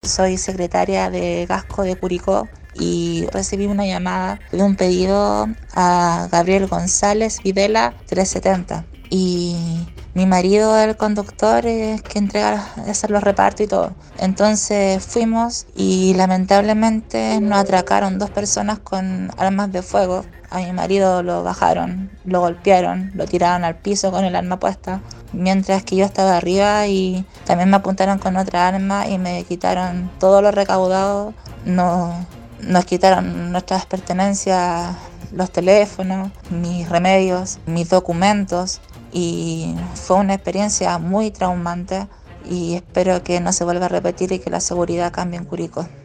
Soy secretaria de Gasco de Curicó y recibí una llamada de un pedido a Gabriel González Videla 370. Y mi marido, el conductor, es que entrega, hacer los repartos y todo. Entonces fuimos y lamentablemente nos atracaron dos personas con armas de fuego. A mi marido lo bajaron, lo golpearon, lo tiraron al piso con el arma puesta, mientras que yo estaba arriba y también me apuntaron con otra arma y me quitaron todo lo recaudado. Nos quitaron nuestras pertenencias, los teléfonos, mis remedios, mis documentos, y fue una experiencia muy traumante y espero que no se vuelva a repetir y que la seguridad cambie en Curicó.